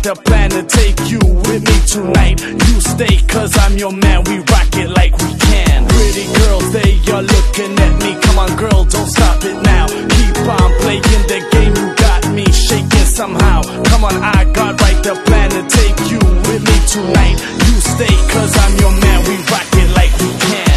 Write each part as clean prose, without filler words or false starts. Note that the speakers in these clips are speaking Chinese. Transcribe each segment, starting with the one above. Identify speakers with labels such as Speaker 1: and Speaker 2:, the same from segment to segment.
Speaker 1: the plan to take you with me tonight. You stay cause I'm your man, we rock it like we can. Pretty girls, they are looking at me. Come on girl, don't stop it now. Keep on playing the game, you got me shaking somehow. Come on, I got right the plan to take you with me tonight. You stay cause I'm your man, we rock it like we can.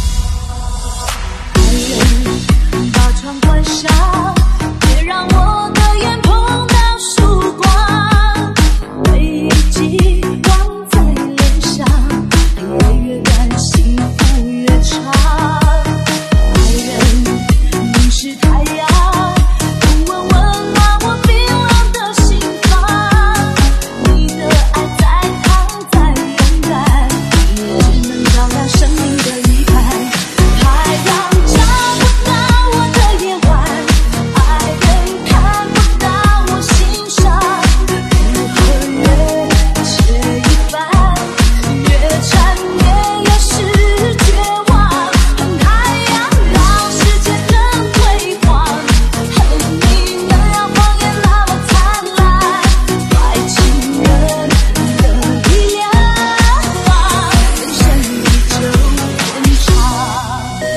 Speaker 2: 把窗关上，别让我的眼碰到曙光，回忆记忘在脸上，黑夜越赶，幸福越长。爱人，你是太阳，温温暖我冰冷的心房，你的爱在烫在勇敢，也只能照亮生命的一半。太阳照不到我的夜晚，爱人看不到我心上，日和月切一半，越缠绵越是绝望。恨太阳让世界更辉煌，恨你能让谎言那么灿烂。坏情人的力量，人生依旧延长。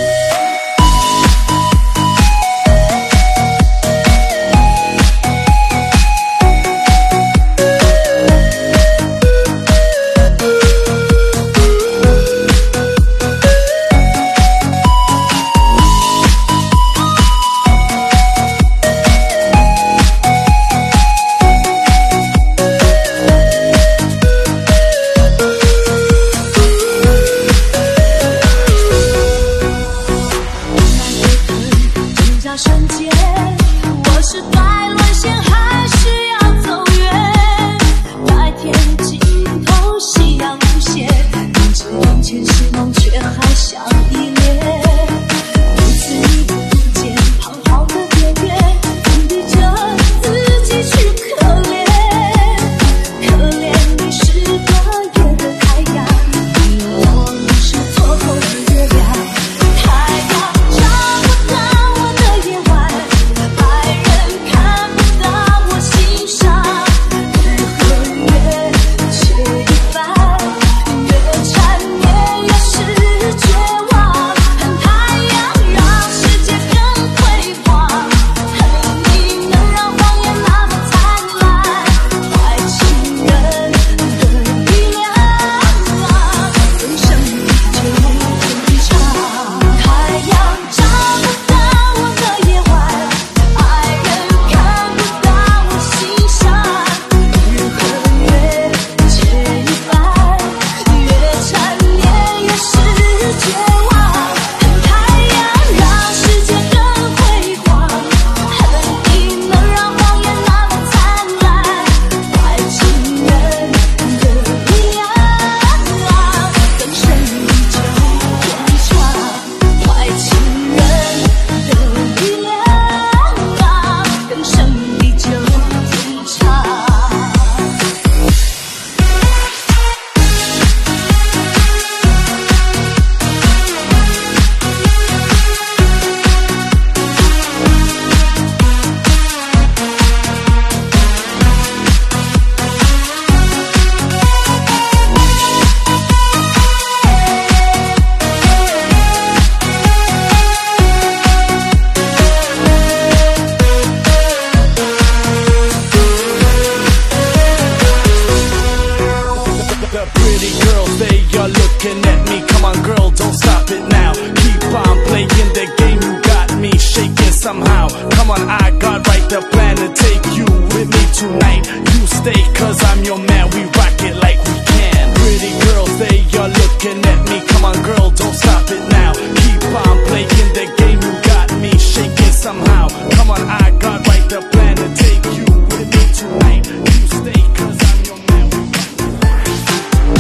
Speaker 2: 挣扎瞬间，我是该沦陷还是要走远？白天尽头，夕阳无限，明知眼前是梦，却还想依恋。每次你不见，彷徨的边缘，封闭着自己去可怜。可怜你是个夜的太阳，我是错后的月亮。太阳照不到我的夜晚，爱人看不到我心上，日和月切一半，越缠绵越是绝望。恨太阳让世界更辉煌，恨你能让谎言那么灿烂。坏情人的力量，人生依旧延长。太阳照不到我的夜晚，爱人看不到我心上，日和月切一半，越缠绵越是绝望。恨太阳让世界更辉煌，恨你能让谎言那么灿烂。坏情人的力量，人生依旧延长。坏情人的力量，人生依旧延长。
Speaker 1: The pretty girls, they are looking at me. Come on girl, don't stop it now. Keep on playing the game, you got me shaking somehow. Come on, I got right the plan to take you with me tonight. You stay cause I'm your man, we rock it like we can. Pretty girls, they are looking at me. Come on girl, don't stop it now. Keep on playing the game, you got me shaking somehow. Come on, I got right the plan to take you with me tonight. You stay cause I'm your man, we rock it.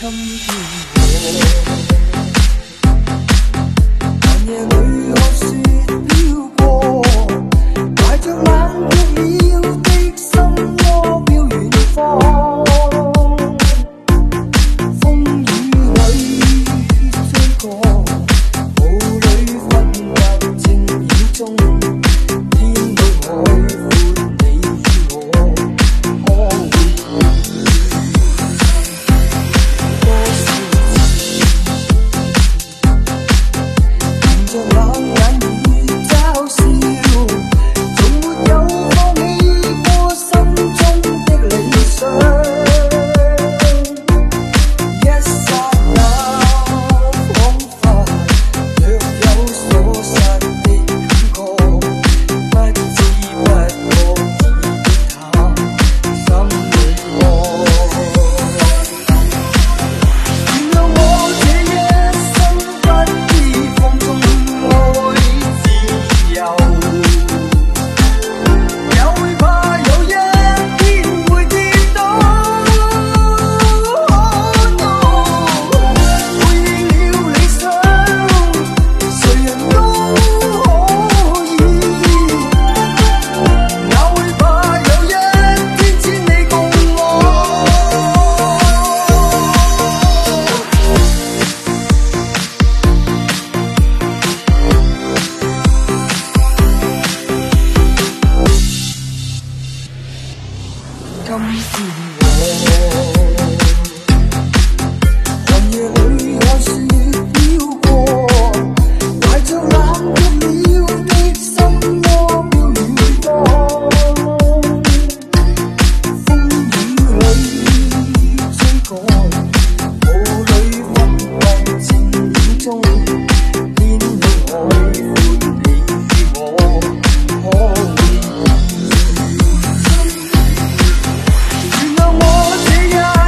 Speaker 3: 原谅我这一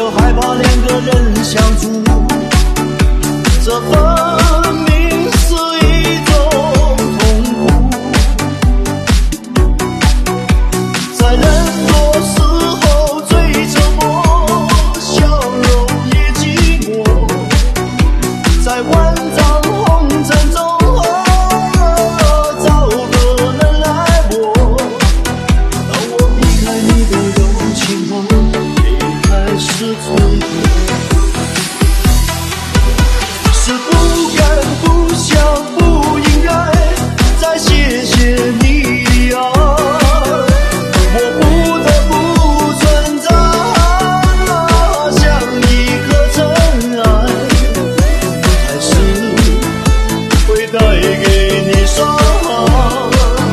Speaker 3: 又害怕两个人相处，这分明是一种痛苦。在人多时候最折磨，笑容也寂寞，在万丈红尘中找个人来搏。当我离开你的柔情后，也开始脆弱，是不敢不想不应该再谢谢你的爱，我不得不存在，像一颗尘埃，还是会带给你伤害，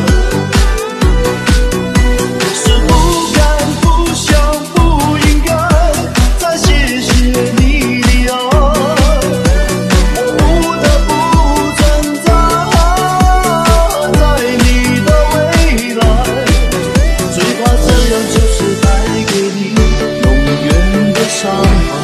Speaker 3: 是不敢不想不应该再谢谢你的爱，我不得不存在在你的未来，最怕这样就是带给你永远的伤害。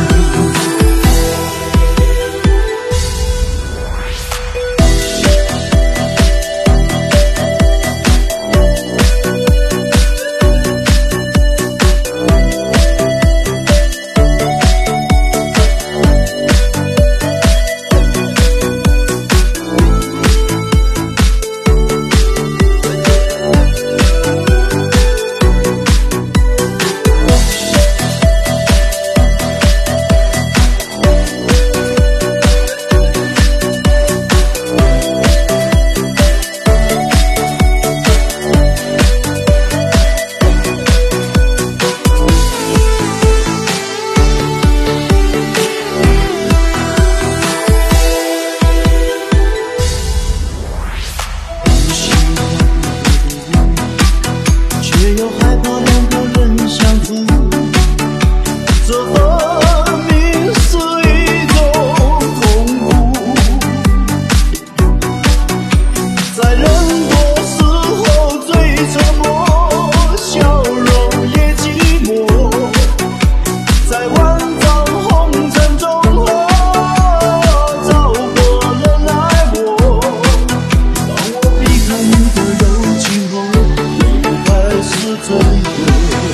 Speaker 3: 却又害怕两个人相处，这分明是一种痛苦。在人多时候最折磨，笑容也寂寞，在万丈红尘中找个人来搏。当我离开你的柔情后，还是脆弱，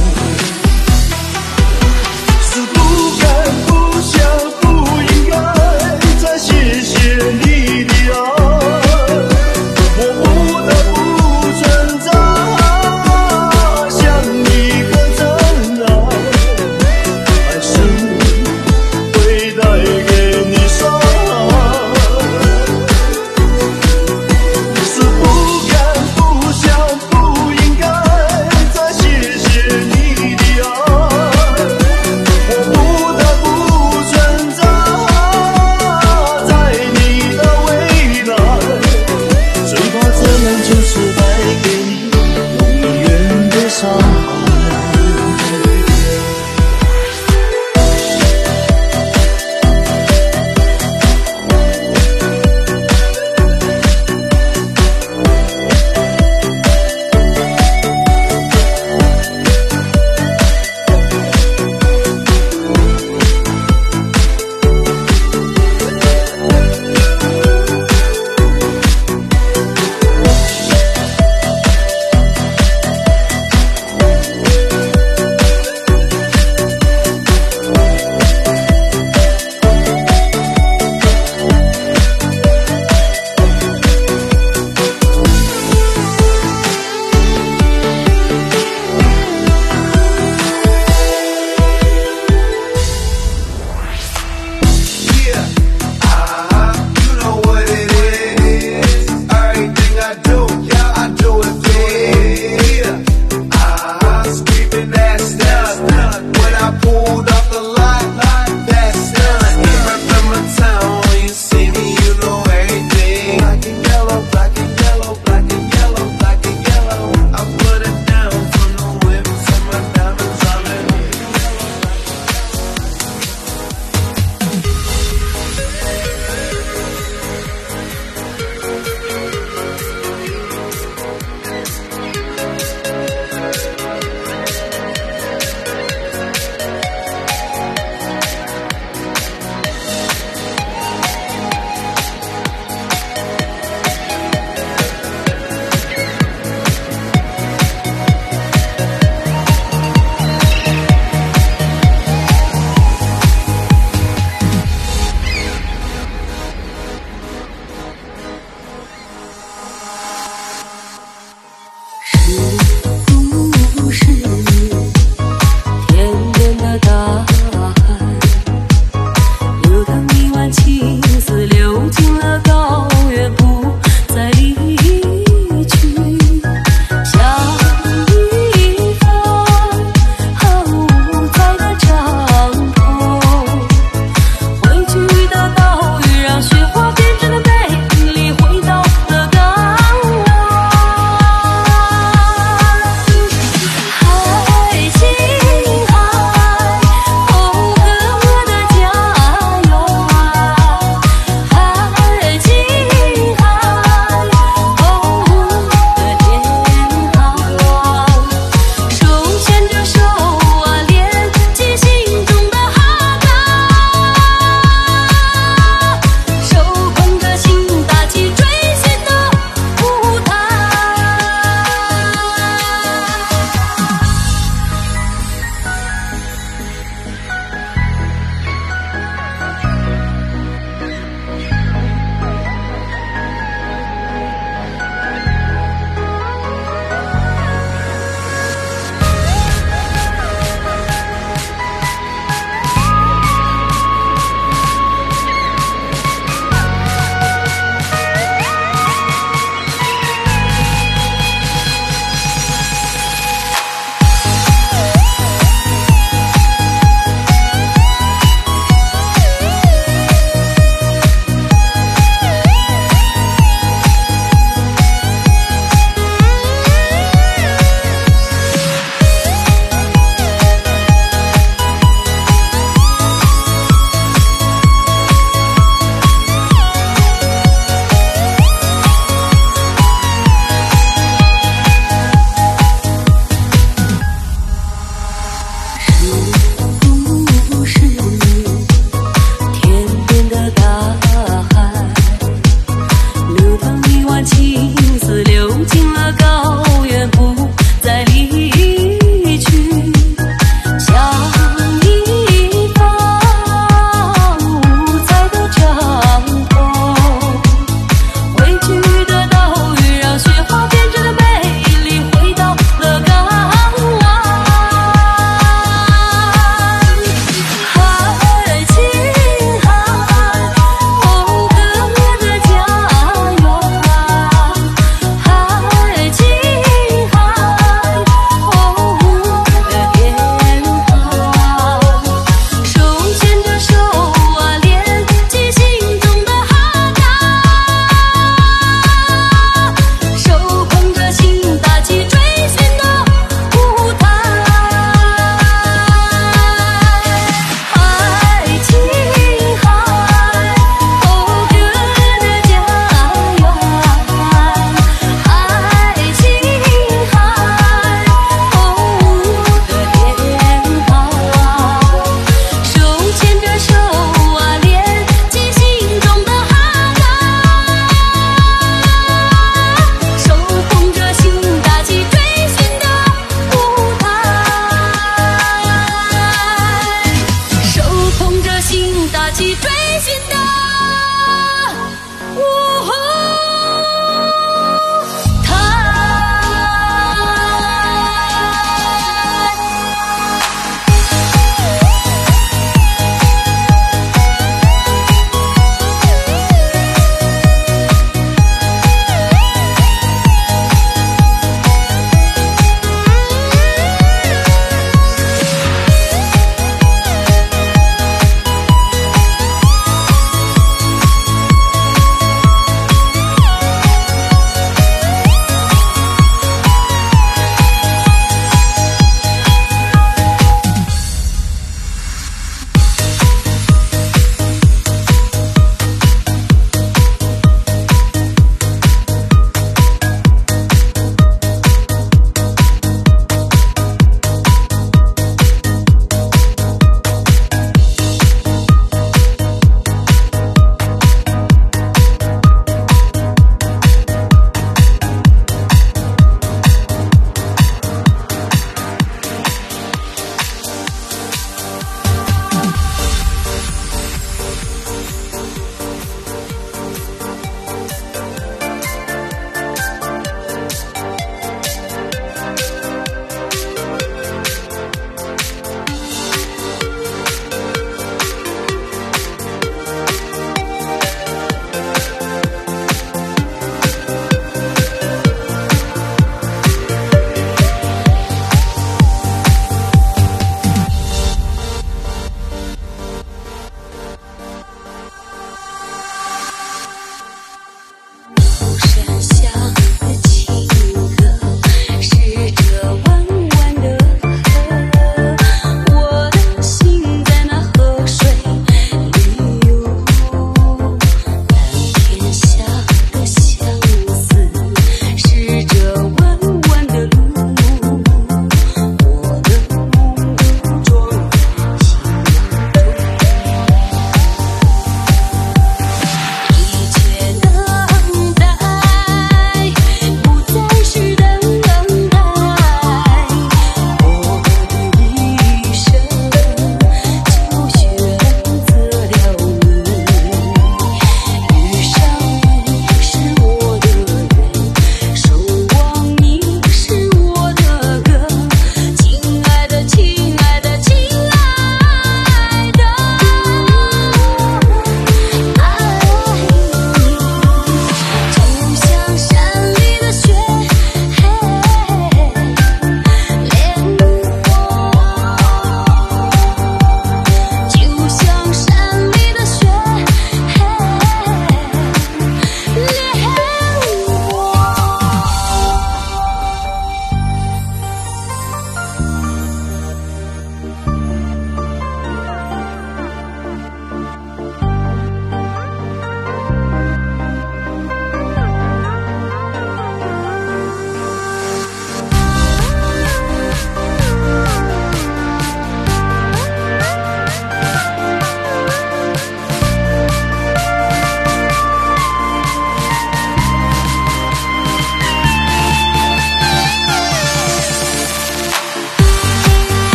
Speaker 3: 是不敢不想不应该再谢谢你的爱，我不得不存在，像一颗尘埃，还是会带给你伤害，是不敢不想不应该再谢谢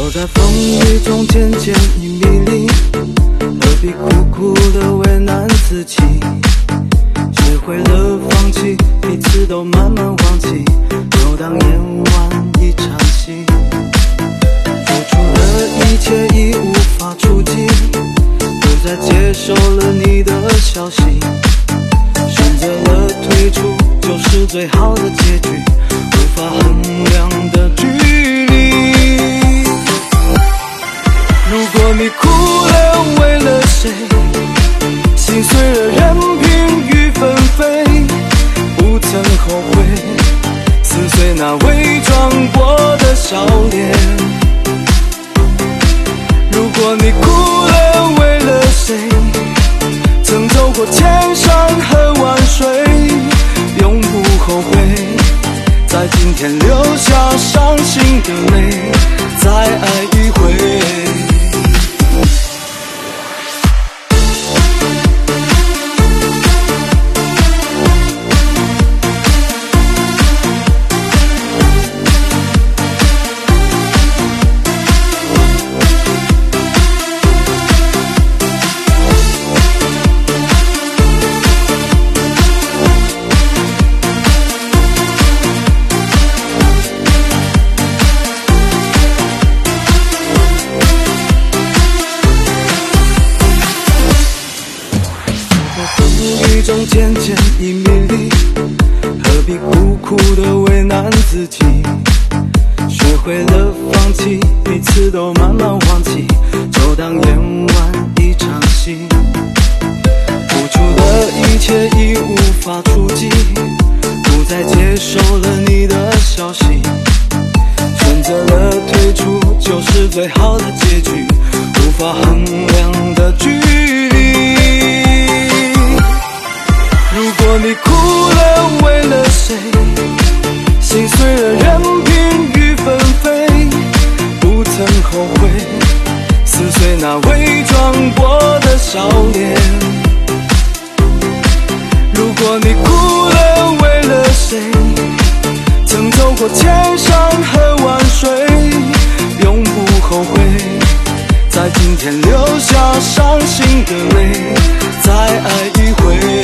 Speaker 3: 我在风雨中渐渐已迷离，何必苦苦的为难自己？学会了放弃，彼此都慢慢忘记，就当演完一场戏。付出的一切已无法触及，不再接受了你的消息，选择了退出，就是最好的结局，无法衡量的距离。如果你哭了，为了谁？心碎了，任凭雨纷飞，不曾后悔，撕碎那伪装过的笑脸。如果你哭了，为了谁？曾走过千山和万水，永不后悔，在今天留下伤心的泪，再爱一回。中渐渐已迷离，何必苦苦的为难自己？学会了放弃，彼此都慢慢忘记，就当演完一场戏。付出的一切已无法触及，不再接受了你的消息，选择了退出，就是最好的结局，无法衡量的距离。如果你哭了，为了谁？心碎了，任凭雨纷飞，不曾后悔，撕碎那伪装过的笑脸。如果你哭了，为了谁？曾走过千山和万水，永不后悔，在今天留下伤心的泪，再爱一回。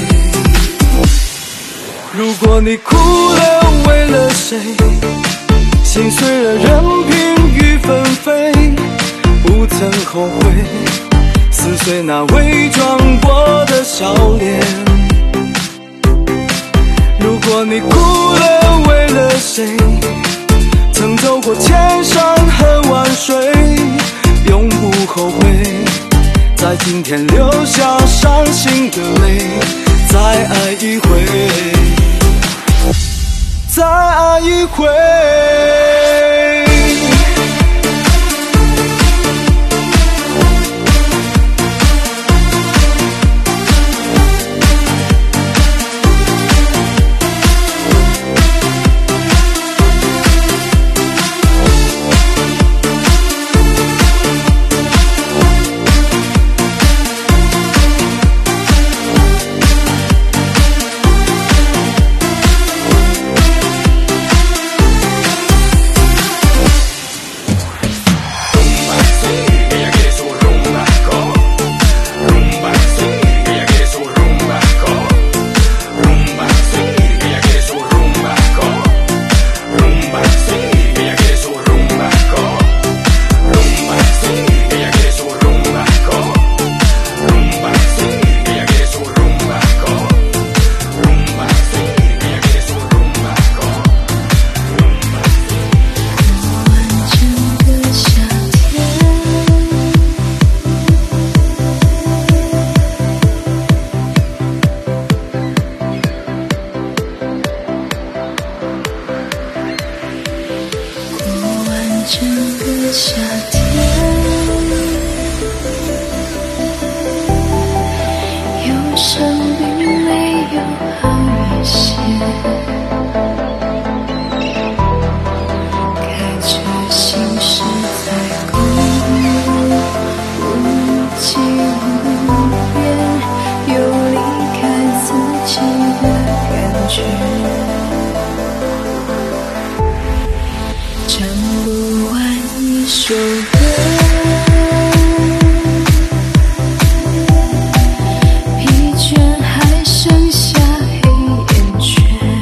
Speaker 3: 如果你哭了，为了谁？心碎了，任凭雨纷飞，不曾后悔，撕碎那伪装过的笑脸。如果你哭了，为了谁？曾走过千山和万水，永不后悔，在今天留下伤心的泪，再爱一回，再爱一回。
Speaker 2: 讲不完一一首歌，疲倦还剩下黑眼圈，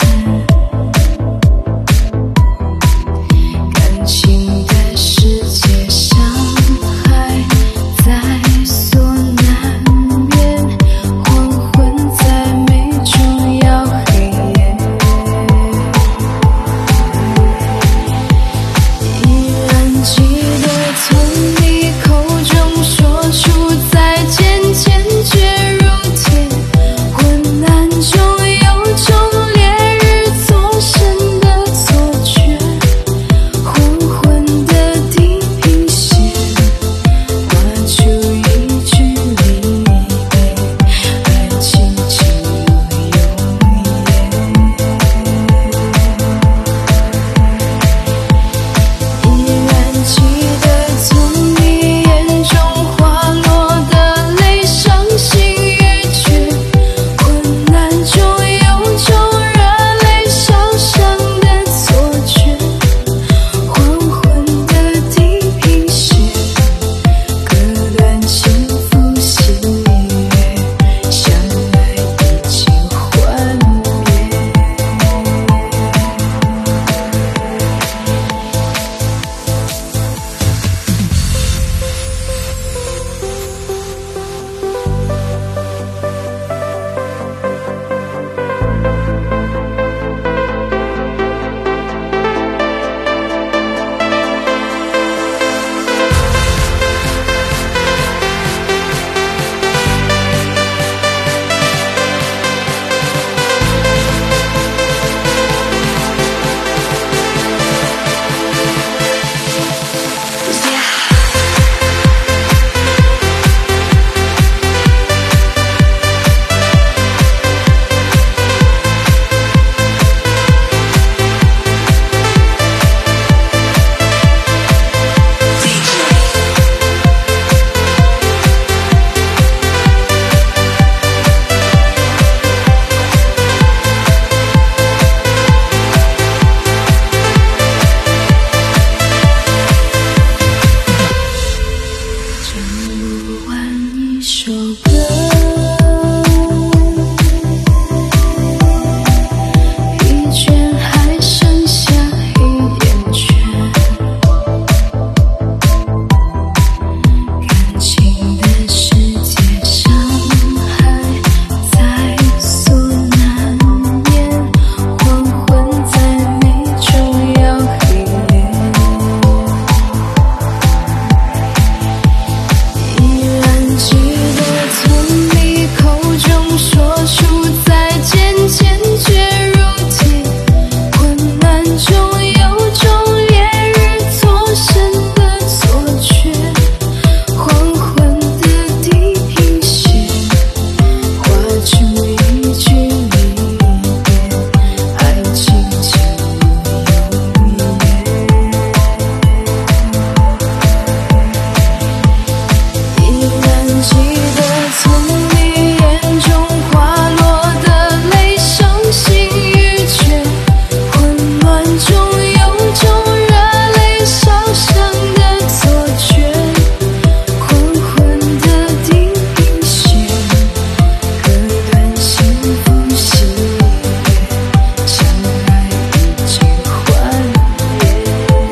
Speaker 2: 感情的世界伤害在所难免，黄昏在眉中要黑夜，依然记得从你口中说出再见，坚决如铁，昏暗中有种烈日灼身的错觉，黄昏的地平线，画出一句离别，爱情进入永夜，依然记得从你眼中滑落的泪，伤心欲绝，昏暗中有种热泪烧伤的错觉，黄昏的地平线，割断幸福喜悦，相爱已经幻灭。唱不完一首歌，疲倦还剩下黑眼圈，感情的世界伤害在所难免，黄昏在眉中要黑夜，依然记得从你口中说出再见，坚决如铁，昏暗中有种烈日灼身的错觉，黄昏的地平线，画出一句离别，爱情进入永夜，依然记得从你眼中滑落的泪，伤心欲绝，混乱中有种热泪烧伤的错觉，黄昏的地平线，割断幸福喜悦，相爱已经幻灭。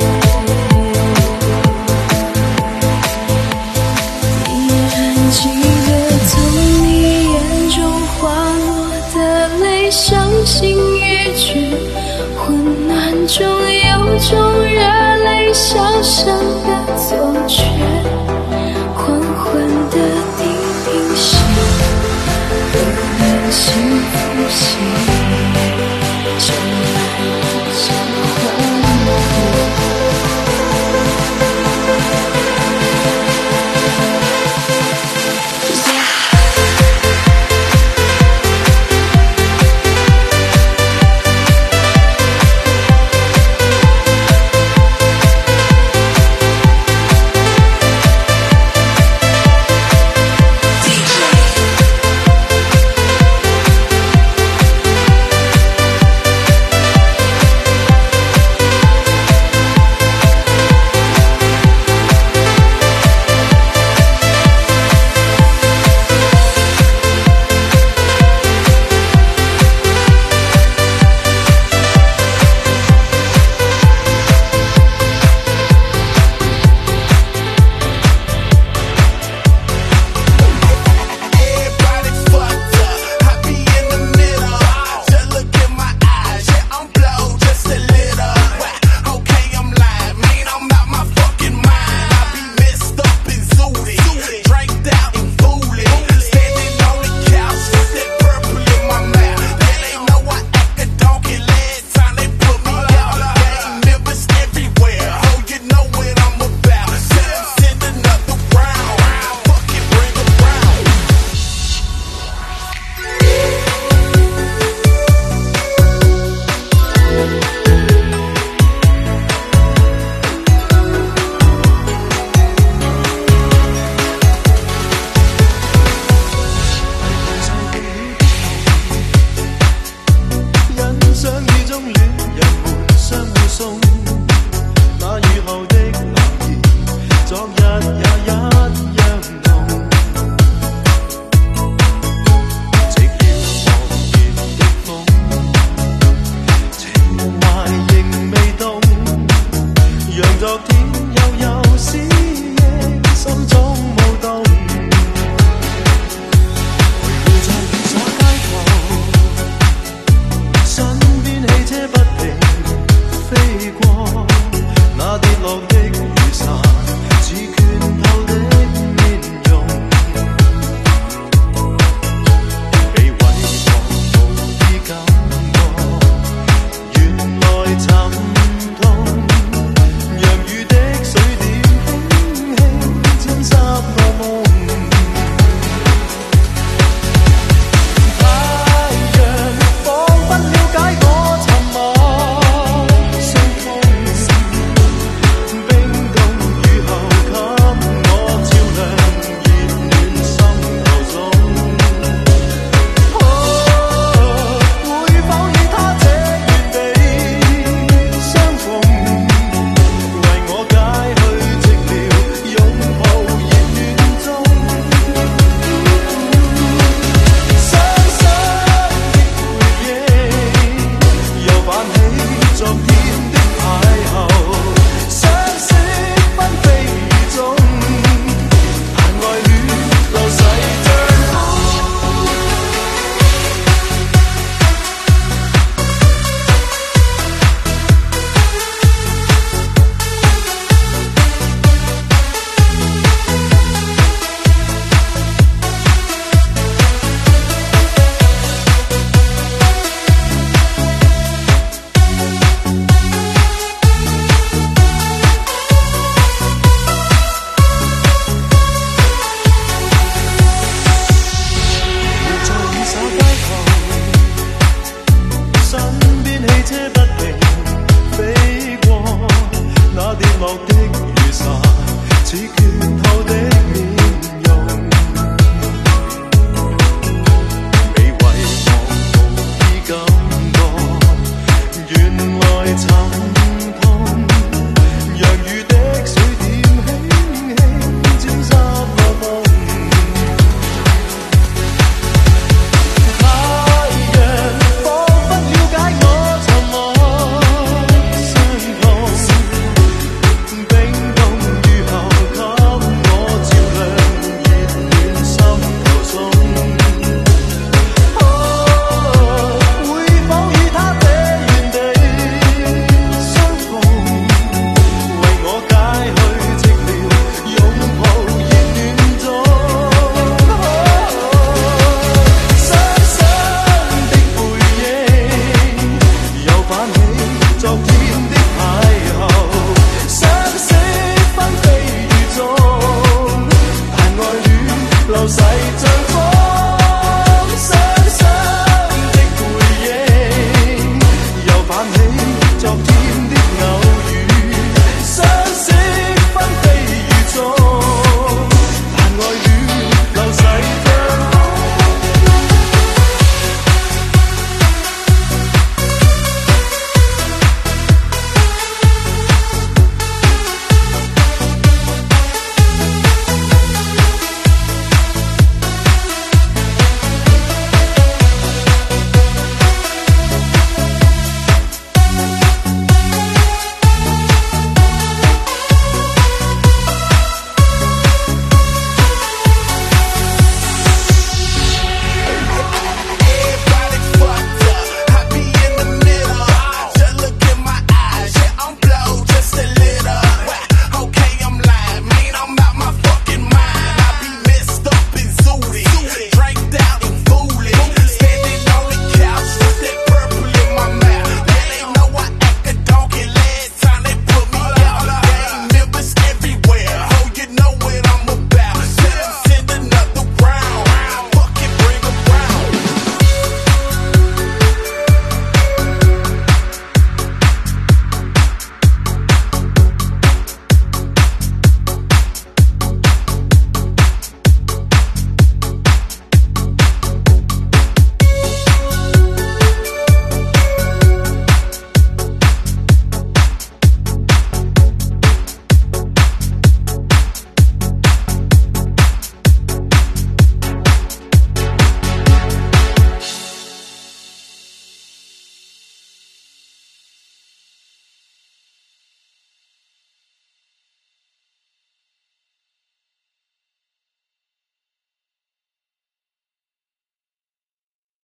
Speaker 2: 依然记得从你眼中滑落的泪，伤心欲绝，昏暗中有种热泪烧伤的错觉，黄昏的地平线，割断幸福喜悦，相爱已经幻灭。
Speaker 3: 昨天悠悠思憶，心中舞動。徘徊在雨灑街頭，身邊汽車不停飛過，那跌落的雨傘似拳頭的面容，被遺忘無意感覺，原來沉痛。讓雨的水點輕輕浸濕我夢。太陽彷彿了解我沉默，傷風冰凍雨後給我照亮熱暖心頭中。會否以他這原地相逢，為我解去寂寥，擁抱熱戀中。傷心的回憶又泛起昨天的邂逅，相識紛飛中，但愛戀流逝像風。在雨灑街頭，身邊汽車不停飛過，那跌落的雨傘似拳